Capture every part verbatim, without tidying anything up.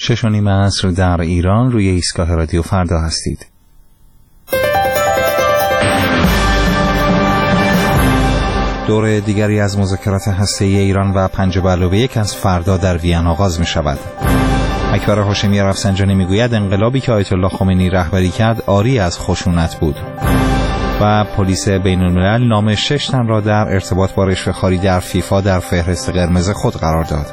شش و نیم عصر در ایران روی ایستگاه رادیو فردا هستید. دور دیگری از مذاکرات هسته‌ای ایران و پنج به علاوه یک از فردا در وین آغاز می شود. اکبر هاشمی رفسنجانی می گوید انقلابی که آیت الله خمینی رهبری کرد عاری از خشونت بود. و پلیس بین الملل نام شش تن را در ارتباط با رشوه‌خواری در فیفا در فهرست قرمز خود قرار داد.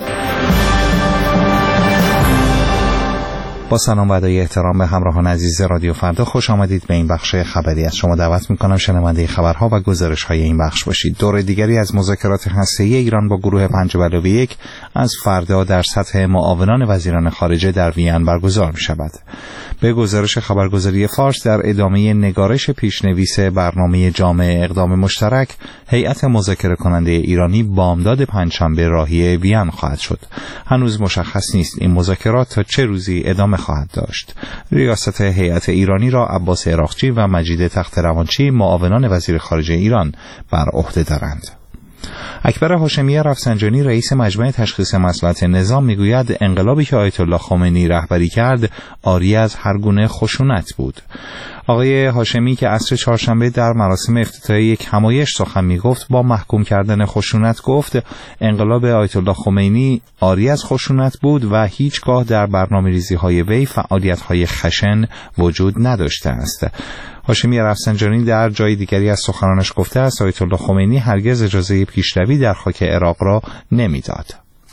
با سلام و ادای احترام به همراهان عزیز رادیو فردا، خوش آمدید به این بخش خبری. از شما دعوت می‌کنم شنونده خبرها و گزارش‌های این بخش باشید. دور دیگری از مذاکرات هسته‌ای ایران با گروه پنج به علاوه یک از فردا در سطح معاونان وزیران خارجه در وین برگزار می‌شود. به گزارش خبرگزاری فارس در ادامه نگارش پیشنویس برنامه جامع اقدام مشترک، هیئت مذاکره کننده ایرانی بامداد پنجشنبه راهی وین خواهد شد. هنوز مشخص نیست این مذاکرات تا چه روزی ادامه خواهد داشت. ریاست هیئت ایرانی را عباس عراقچی و مجید تخت‌روانچی معاونان وزیر خارجه ایران بر عهده دارند. اکبر هاشمی رفسنجانی رئیس مجمع تشخیص مصلحت نظام میگوید انقلابی که آیت الله خمینی رهبری کرد عاری از هر گونه خشونت بود. آقای هاشمی که عصر چهارشنبه در مراسم افتتاحیه یک همایش سخن میگفت با محکوم کردن خشونت گفت انقلاب آیت الله خمینی عاری از خشونت بود و هیچگاه در برنامه‌ریزی‌های وی فعالیت‌های خشن وجود نداشته است. هاشمی رفسنجانی در جای دیگری از سخنانش گفته است آیت الله خمینی هرگز اجازه پیشروی در خاک عراق را نمیداد.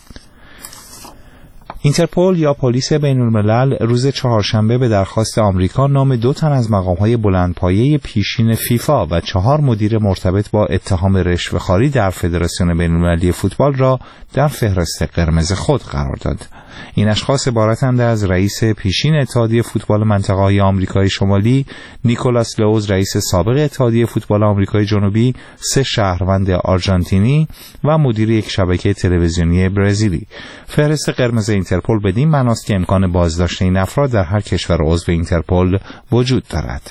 اینترپل یا پلیس بین الملل روز چهارشنبه به درخواست آمریکا نام دو تن از مقام‌های بلندپایه پیشین فیفا و چهار مدیر مرتبط با اتهام رشوه‌خواری در فدراسیون بین المللی فوتبال را در فهرست قرمز خود قرار داد. این اشخاص عبارتند از رئیس پیشین اتحادیه فوتبال منطقه‌های آمریکای شمالی نیکولاس لئوز، رئیس سابق اتحادیه فوتبال آمریکای جنوبی، سه شهروند آرژانتینی و مدیر یک شبکه تلویزیونی برزیلی. فهرست قرمز اینترپل بدین معناست که امکان بازداشت این افراد در هر کشور عضو اینترپل وجود دارد.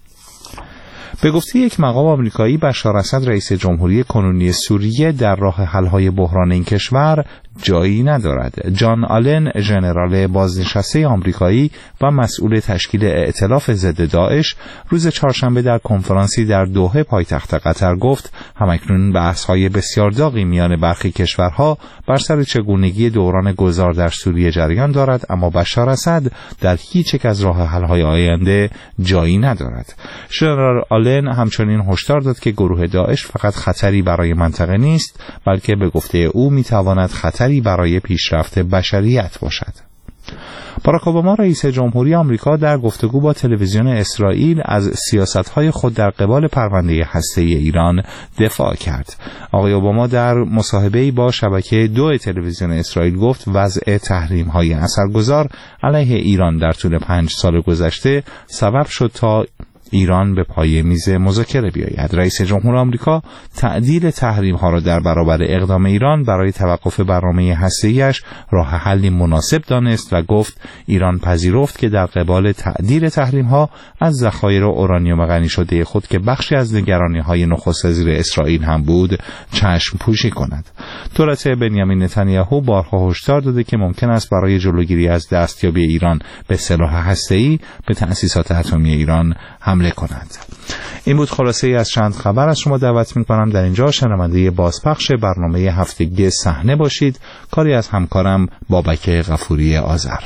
به گفته یک مقام آمریکایی، بشار اسد رئیس جمهوری کنونی سوریه در راه حل‌های بحران این کشور جایی ندارد. جان آلن، ژنرال بازنشسته آمریکایی و مسئول تشکیل ائتلاف ضد داعش، روز چهارشنبه در کنفرانسی در دوحه پایتخت قطر گفت همکنون بحث‌های بسیار داغی میان برخی کشورها بر سر چگونگی دوران گذار در سوریه جریان دارد، اما بشار اسد در هیچ یک از راه حل‌های آینده جایی ندارد. ژنرال آلن همچنین هشدار داد که گروه داعش فقط خطری برای منطقه نیست، بلکه به گفته او میتواند خطری برای پیشرفت بشریت باشد. باراک اوباما رئیس جمهوری آمریکا در گفتگو با تلویزیون اسرائیل از سیاست‌های خود در قبال پرونده هسته‌ای ایران دفاع کرد. آقای اوباما در مصاحبه‌ای با شبکه دو تلویزیون اسرائیل گفت وضع تحریم‌های اثرگذار علیه ایران در طول پنج سال گذشته سبب شد تا ایران به پای میز مذاکره بیاید. رئیس جمهور آمریکا تعدیل تحریم ها را در برابر اقدام ایران برای توقف برنامه هسته‌ایش راه حلی مناسب دانست و گفت ایران پذیرفت که در قبال تعدیل تحریم ها از ذخایر اورانیوم غنی شده خود که بخشی از نگرانی های نخست وزیر اسرائیل هم بود چشم پوشی کند. دولت بنیامین نتانیاهو بارها هشدار داده که ممکن است برای جلوگیری از دستیابی ایران به سلاح هسته‌ای به تأسیسات اتمی ایران حمله کند. این بود خلاصه ای از چند خبر. از شما دعوت می‌کنم در اینجا شنونده بازپخش برنامه هفتگی صحنه باشید، کاری از همکارم بابک غفوری آذر.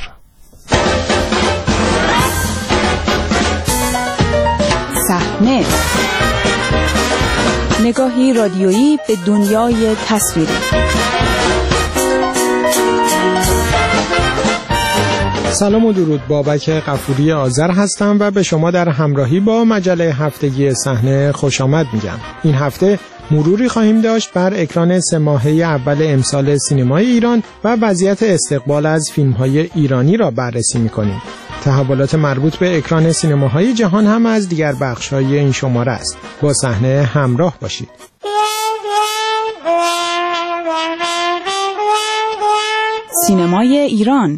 صحنه، نگاهی رادیویی به دنیای تصویری. سلام و درود، بابک غفوری آذر هستم و به شما در همراهی با مجله هفتگی صحنه خوش آمد میگم. این هفته مروری خواهیم داشت بر اکران سه ماهه اول امسال سینمای ایران و وضعیت استقبال از فیلم‌های ایرانی را بررسی می‌کنیم. تحولات مربوط به اکران سینماهای جهان هم از دیگر بخش‌های این شماره است. با صحنه همراه باشید. سینمای ایران،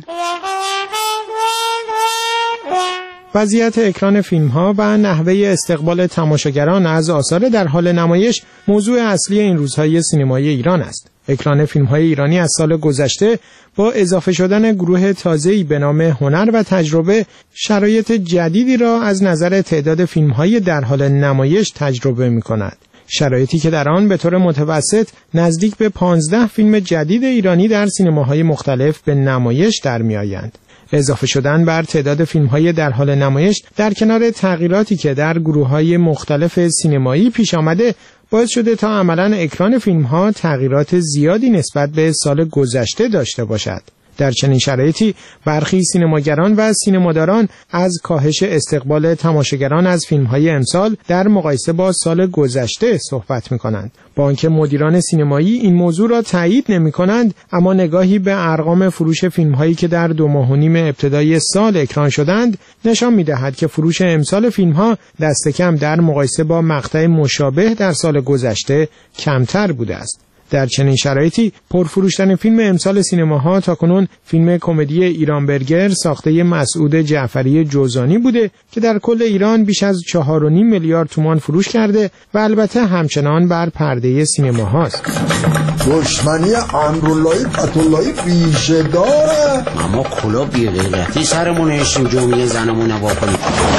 وضعیت اکران فیلم‌ها و نحوه استقبال تماشاگران از آثار در حال نمایش موضوع اصلی این روزهای سینمای ایران است. اکران فیلم‌های ایرانی از سال گذشته با اضافه شدن گروه تازه‌ای به نام هنر و تجربه شرایط جدیدی را از نظر تعداد فیلم‌های در حال نمایش تجربه می‌کند. شرایطی که در آن به طور متوسط نزدیک به پانزده فیلم جدید ایرانی در سینماهای مختلف به نمایش در می‌آیند. اضافه شدن بر تعداد فیلم‌های در حال نمایش در کنار تغییراتی که در گروه‌های مختلف سینمایی پیش آمده باعث شده تا عملاً اکران فیلم‌ها تغییرات زیادی نسبت به سال گذشته داشته باشد. در چنین شرایطی برخی سینماگران و سینماداران از کاهش استقبال تماشاگران از فیلم‌های امسال در مقایسه با سال گذشته صحبت می‌کنند. با آنکه مدیران سینمایی این موضوع را تایید نمی‌کنند، اما نگاهی به ارقام فروش فیلم‌هایی که در دو ماه و نیم ابتدای سال اکران شدند نشان می‌دهد که فروش امسال فیلم‌ها دست کم در مقایسه با مقطع مشابه در سال گذشته کمتر بوده است. در چنین شرایطی پرفروشترین فیلم امسال سینماها تاکنون فیلم کمدی ایران برگر ساخته مسعود جعفری جوزانی بوده که در کل ایران بیش از چهار و نیم میلیارد تومان فروش کرده و البته همچنان بر پرده سینماهاست. دشمنی امراللهی فتح‌اللهی ریشه داره. اما کلا بی غیرتی سرمون هشیم جمعه زنمون واکنیم.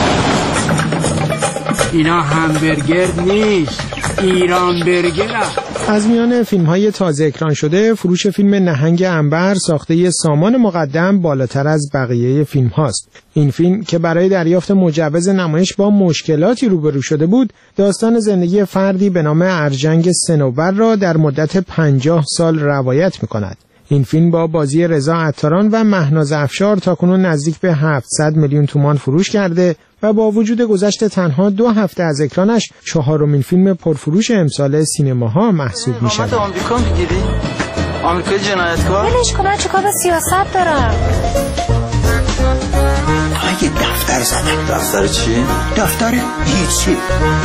اینا همبرگر نیست، ایران برگر. از میان فیلم‌های تازه اکران شده، فروش فیلم نهنگ عنبر ساخته سامان مقدم بالاتر از بقیه فیلم‌هاست. این فیلم که برای دریافت مجوز نمایش با مشکلاتی روبرو شده بود، داستان زندگی فردی به نام ارجنگ صنوبر را در مدت پنجاه سال روایت می‌کند. این فیلم با بازی رضا عطاران و مهناز افشار تاکنون نزدیک به هفتصد میلیون تومان فروش کرده و با وجود گذشت تنها دو هفته از اکرانش چهارمین فیلم پرفروش امسال سینماها محسوب می شود. آمریکا میگیری؟ آمریکای جنایتکار؟ ولش کن، من چیکار با سیاست دارم؟ اگه دفتر زدم. دفتر چی؟ دفتر هیچی.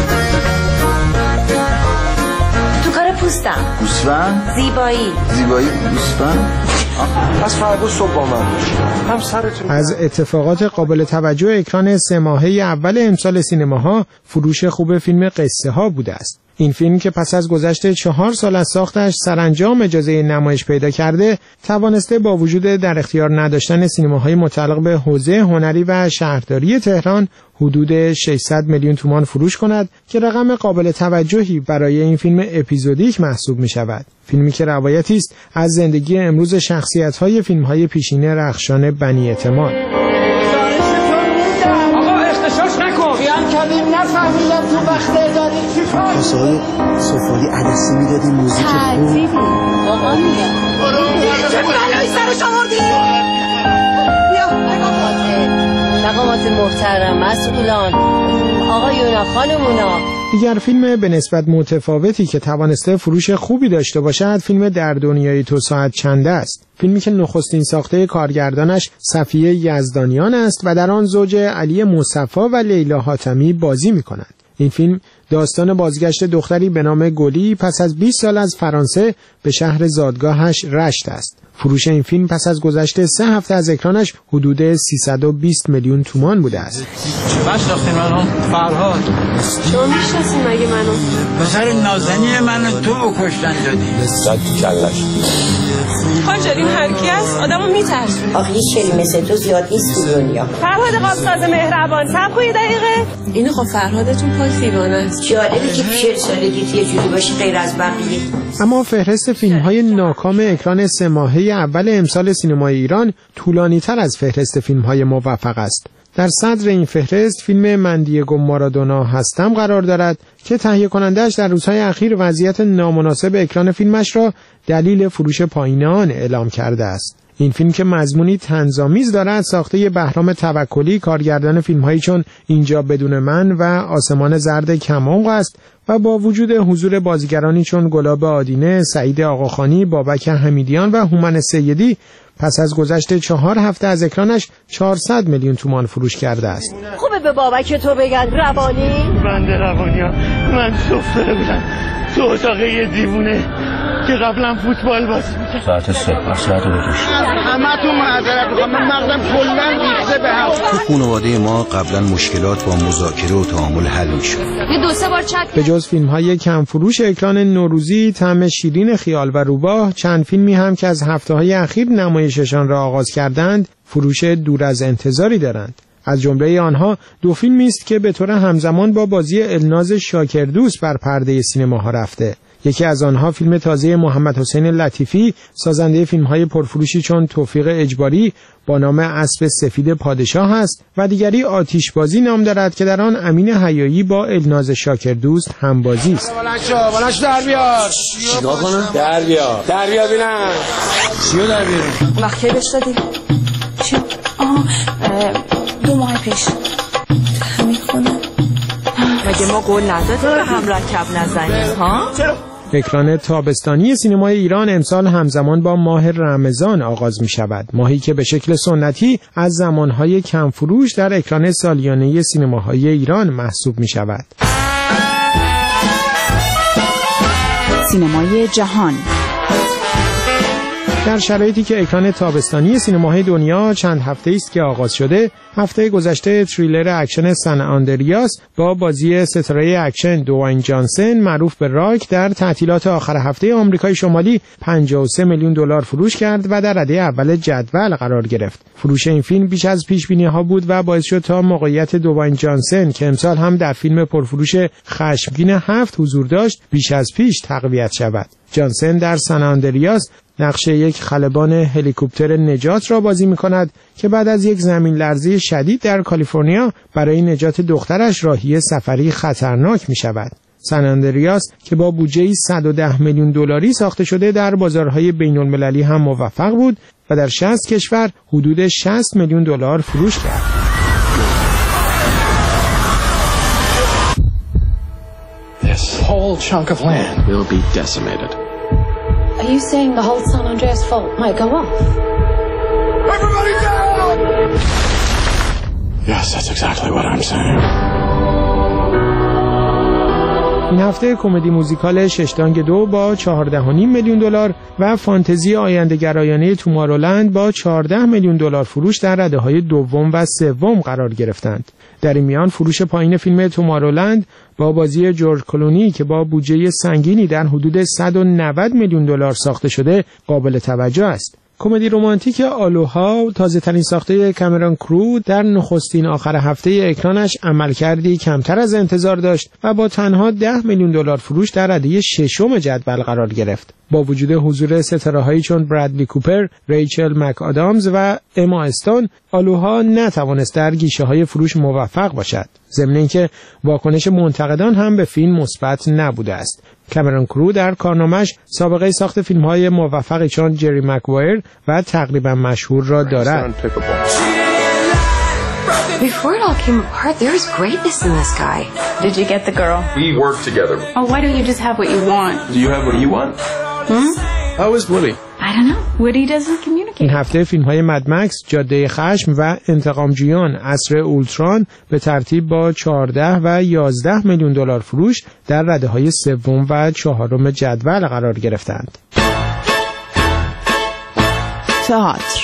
تو کار پوستم. گوسفند؟ زیبایی. زیبایی گوسفند؟ پس فردا صبح با من هم سرتون. از اتفاقات قابل توجه اکران سه ماهه اول امسال سینماها فروش خوب فیلم قصه ها بوده است. این فیلم که پس از گذشت چهار سال از ساختش سرانجام اجازه نمایش پیدا کرده، توانسته با وجود در اختیار نداشتن سینماهای متعلق به حوزه هنری و شهرداری تهران حدود ششصد میلیون تومان فروش کند که رقم قابل توجهی برای این فیلم اپیزودیک محسوب می شود. فیلمی که روایتی است از زندگی امروز شخصیت‌های فیلم‌های پیشین رخشان بنی اعتماد. آقا اختشاش نکن. خیال کردیم نفهمیدم تو وقت اداری چی کار؟ کاسه‌های سفالی عدسی میدادیم موزیک خوب. آقا میگم. چه بلایی سرش آوردی؟ بیا مقامات محترم مسئولان آقایونا خانمونا. دیگر فیلم به نسبت متفاوتی که توانسته فروش خوبی داشته باشد فیلم در دنیای تو ساعت چند است. فیلمی که نخستین ساخته کارگردانش صفیه یزدانیان است و در آن زوج علی مصطفی و لیلا حاتمی بازی می کنند. این فیلم داستان بازگشت دختری به نام گلی پس از بیست سال از فرانسه به شهر زادگاهش رشت است. فروش این فیلم پس از گذشت سه هفته از اکرانش حدود سیصد و بیست میلیون تومان بوده است. بشناختین منو؟ فرهاد. شما میشناسین مگه منو؟ پسر نازنین منو تو کشتن دادی. زد تو کلش. خانجارین هر کی هست آدمو میترسونه. آخه هیچ شلی مثل تو زیاد نیست تو دنیا. فرهاد قابساز مهربان صبر کن یه دقیقه. اینو خب فرهادتون پاک دیوانه است. جالبه که چهل سالگی یه جوری باشه غیر از بقیه. اما فهرست فیلم‌های ناکام اکران سه ماهه اول امسال سینمای ایران طولانی‌تر از فهرست فیلم‌های موفق است. در صدر این فهرست فیلم من دیگو مارادونا هستم قرار دارد که تهیه کننده‌اش در روزهای اخیر وضعیت نامناسب اکران فیلمش را دلیل فروش پایین آن اعلام کرده است. این فیلم که مضمونی طنزآمیز دارد ساخته بهرام توکلی کارگردان فیلم‌هایی چون اینجا بدون من و آسمان زرد کم‌عمق است و با وجود حضور بازیگرانی چون گلاب آدینه، سعید آقاخانی، بابک حمیدیان و هومن سیدی پس از گذشت چهار هفته از اکرانش چهارصد میلیون تومان فروش کرده است. خوبه به بابک تو بگن روانی؟ بنده روانی ها. من سفره بودم تو اتاق یه دیوونه که قبلا فوتبال بازی می‌کرد. ساعت سه ساعت بکش. همتون معذرت می‌خوام، من مغزم کلاً ریخته به هم. تو خانواده ما قبلا مشکلات با مذاکره و تعامل حل می‌شد. یه دو سه بار چک. به جز فیلم‌های کمفروش اکران نوروزی، طعم شیرین خیال و روباه، چند فیلمی هم که از هفته‌های اخیر نمایششان را آغاز کردند، فروش دور از انتظاری دارند. از جمله آنها دو فیلمی است که به طور همزمان با بازی الناز شاکردوست بر پرده سینماها رفته. یکی از آنها فیلم تازه محمد حسین لطیفی، سازنده فیلم‌های پرفروشی چون توفیق اجباری، با نام اسب سفید پادشاه است و دیگری آتشبازی نام دارد که در آن امین حیایی با الناز شاکردوست همبازی است. بلنشو بلنشو در بیار. چیکار کنم؟ در بیار در بیار ببینم چیو در بیاریم؟ وقتی بهش دادی؟ چی؟ آه دو ماه پیش همین خونه. مگه ما قول ندادیم به هم رکب نزنیم ها؟ اکران تابستانی سینمای ایران امسال همزمان با ماه رمضان آغاز می شود. ماهی که به شکل سنتی از زمانهای کمفروش در اکران سالیانه سینماهای ایران محسوب می شود. سینمای جهان. در شرایطی که اکران تابستانی سینماهای دنیا چند هفته است که آغاز شده، هفته گذشته تریلر اکشن سن آندریاس با بازی ستاره اکشن دوواین جانسن معروف به راک در تعطیلات آخر هفته آمریکای شمالی پنجاه و سه میلیون دلار فروش کرد و در رده اول جدول قرار گرفت. فروش این فیلم بیش از پیش بینی ها بود و باعث شد تا موقعیت دوواین جانسن که امسال هم در فیلم پرفروش خشمگین هفت حضور داشت بیش از پیش تقویت شود. جانسن در سن آندریاس نقش یک خلبان هلیکوپتر نجات را بازی می‌کند که بعد از یک زمین لرزه شدید در کالیفرنیا برای نجات دخترش راهی سفری خطرناک می‌شود. سن آندریاس که با بودجه‌ای صد و ده میلیون دلاری ساخته شده در بازارهای بین‌المللی هم موفق بود و در شصت کشور حدود شصت میلیون دلار فروش کرد. This whole chunk of land will be decimated. Are you saying the whole San Andreas fault might go off? Everybody down! Yes, that's exactly what I'm saying. این هفته کمدی موزیکال ششتانگ دو با چهارده و نیم میلیون دلار و فانتزی آینده‌گرایانه تومارولند با چهارده میلیون دلار فروش در رده‌های دوم و سوم قرار گرفتند. در این میان فروش پایین فیلم تومارولند با بازی جورج کلونی که با بودجه سنگینی در حدود صد و نود میلیون دلار ساخته شده قابل توجه است. کمدی رمانتیک آلوها، تازه‌ترین ساخته کامرون کرو، در نخستین آخر هفته اکرانش عملکردی کمتر از انتظار داشت و با تنها ده میلیون دلار فروش در رده ششم جدول قرار گرفت. با وجود حضور ستاره‌هایی چون برادلی کوپر، ریچل مک آدامز و اما استون، آلوها نتوانست در گیشه‌های فروش موفق باشد. ضمن اینکه واکنش منتقدان هم به فیلم مثبت نبوده است. کامرون کرو در کارنامه‌اش سابقه ساخت فیلم‌های موفقی چون جری مکوایر و تقریبا مشهور را دارد. Before it all came apart, there was greatness in this guy. Did you get the girl? We worked together. Oh, why don't you just have what you want? Do you have what you want? Hmm? How is Woody? I don't know. Woody doesn't communicate. این هفته فیلم‌های مد مکس، جاده خشم و انتقامجویان عصر اولتران به ترتیب با چهارده و یازده میلیون دلار فروش در رده‌های سوم و چهارم جدول قرار گرفتند. تئاتر.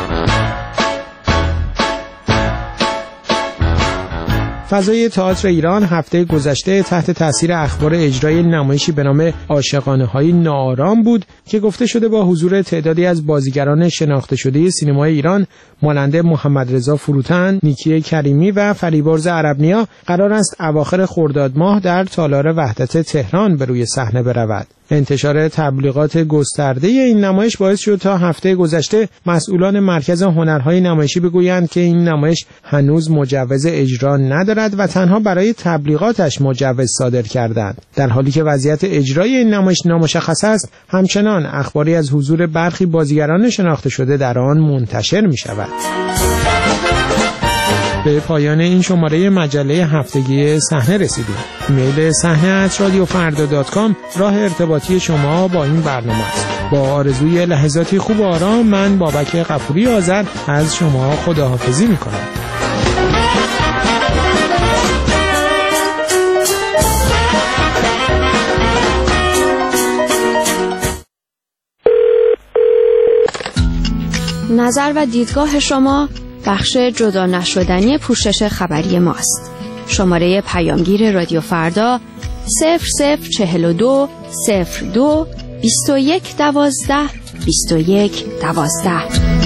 فضای تئاتر ایران هفته گذشته تحت تاثیر اخبار اجرای نمایشی به نام عاشقانه‌های ناآرام بود که گفته شده با حضور تعدادی از بازیگران شناخته شده سینمای ایران مانند محمد رضا فروتن، نیکی کریمی و فریبرز عربنیا قرار است اواخر خرداد ماه در تالار وحدت تهران به روی صحنه برود. انتشار تبلیغات گسترده این نمایش باعث شد تا هفته گذشته مسئولان مرکز هنرهای نمایشی بگویند که این نمایش هنوز مجوز اجرا ندارد و تنها برای تبلیغاتش مجوز صادر کردند. در حالی که وضعیت اجرای این نمایش نامشخص است، همچنان اخباری از حضور برخی بازیگران شناخته شده در آن منتشر می شود. به پایان این شماره مجله هفتگی صحنه رسیدیم. ایمیل صحنه ات رادیو فردا دات کام راه ارتباطی شما با این برنامه است. با آرزوی لحظاتی خوب و آرام، من بابک غفوری آذر از شما خداحافظی می‌کنم. نظر و دیدگاه شما بخش جدا نشدنی پوشش خبری ماست. شماره پیامگیر رادیو فردا صفر صفر چهل و دو صفر دو بیست و یک دوازده بیست و یک دوازده.